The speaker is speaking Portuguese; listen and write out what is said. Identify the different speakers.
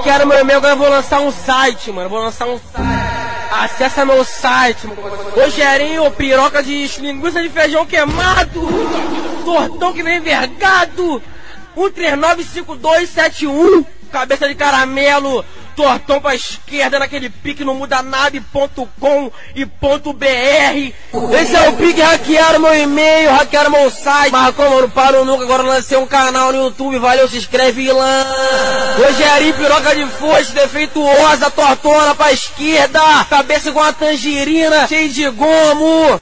Speaker 1: hackearam meu e-mail, agora eu vou lançar um site, mano. Acessa meu site, mano. Rogerinho, piroca de linguiça de feijão queimado. Tortão que nem vergado. 1395271. Cabeça de caramelo. Tortão pra esquerda naquele pique no mudanab.com e .br. Esse é o pique, hackearam meu e-mail, hackearam meu site. Mas como eu não paro nunca, agora eu lancei um canal no YouTube, valeu, se inscreve lá. Rogerinho, piroca de foice, defeituosa, tortona pra esquerda. Cabeça igual uma tangerina, cheia de gomo.